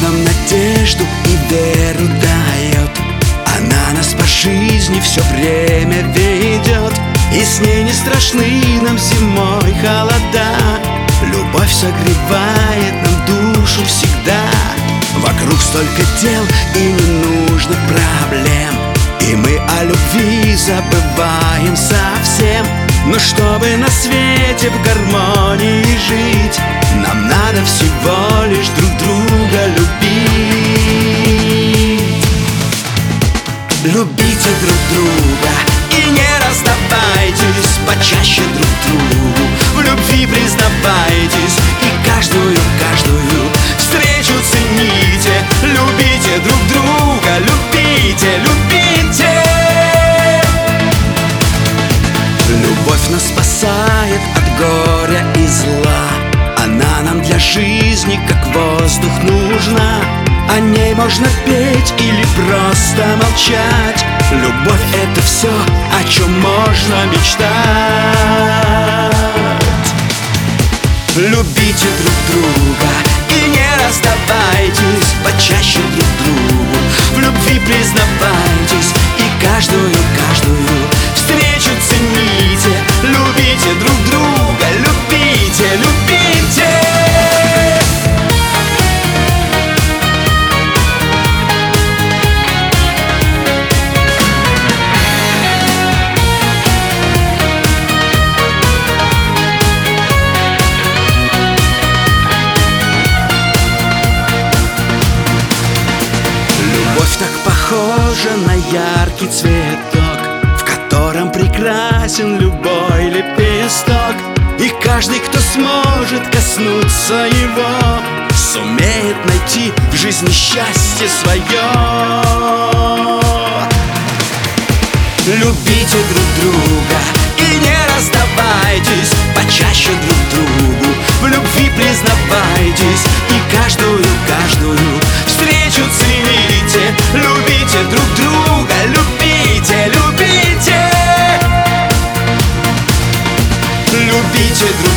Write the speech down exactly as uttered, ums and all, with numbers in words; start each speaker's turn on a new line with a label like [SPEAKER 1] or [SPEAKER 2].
[SPEAKER 1] нам надежду и веру дает. Она нас по жизни все время ведет, и с ней не страшны нам зимой холода. Любовь согревает нам душу всегда. Вокруг столько дел и ненужных проблем, и мы о любви забываем совсем. Но чтобы на свете в гармонии жить, нам надо всего лишь друг друга любить. Любите друг друга и не расставайтесь, почаще друг другу в любви признавайтесь. И каждую, каждую встречу цените. Любите друг друга, любите, любите. Любовь нас спасает от горя и зла. Она нам для жизни как воздух нужна. О ней можно петь или просто молчать. Любовь — это все, о чем можно мечтать. Любите друг друга и не расставайтесь, почаще друг другу в любви признавайтесь. И каждую, каждую встречу цените. Любите друг друга, любите, любите. Любовь так похожа на яркий цветок, в котором прекрасен любой лепесток. И каждый, кто сможет коснуться его, сумеет найти в жизни счастье свое. Любите друг друга и не расставайтесь, почаще друг другу в любви признавайтесь. И каждую, каждую встречу цените. Любите друг друга, любите, любите. Любите друг друга.